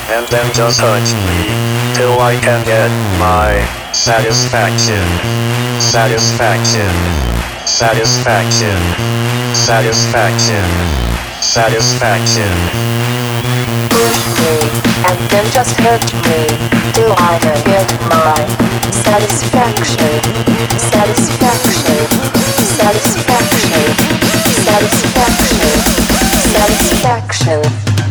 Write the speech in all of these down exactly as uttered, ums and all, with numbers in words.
and then just hurt me till I can get my satisfaction. Satisfaction. Satisfaction. Satisfaction. Satisfaction. Push me, and then just hurt me till I can get my satisfaction. Satisfaction. Satisfaction. Satisfaction. Satisfaction.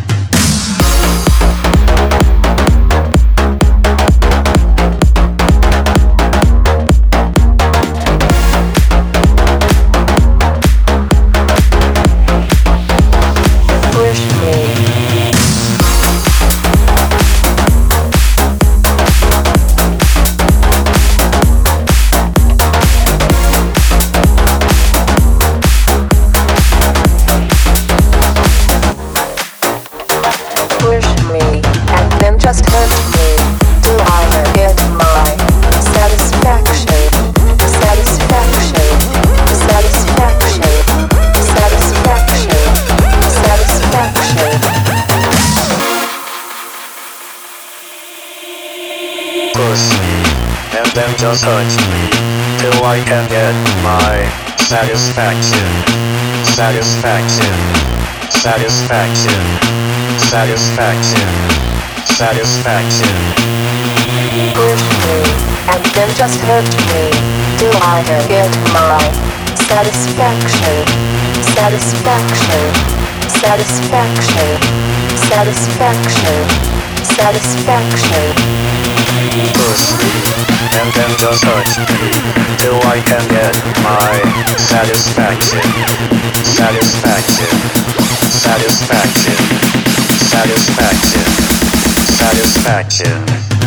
Just hurt me till I can get my satisfaction. Satisfaction. Satisfaction. Satisfaction. Satisfaction. Push me, and then just hurt me till I can get my satisfaction. Satisfaction. Satisfaction. Satisfaction. Satisfaction. Push me, and then just hurt me till I can get my satisfaction. Satisfaction. Satisfaction. Satisfaction. Satisfaction. Push me, and then just hurt me till I can get my satisfaction. Satisfaction. Satisfaction. Satisfaction. Satisfaction.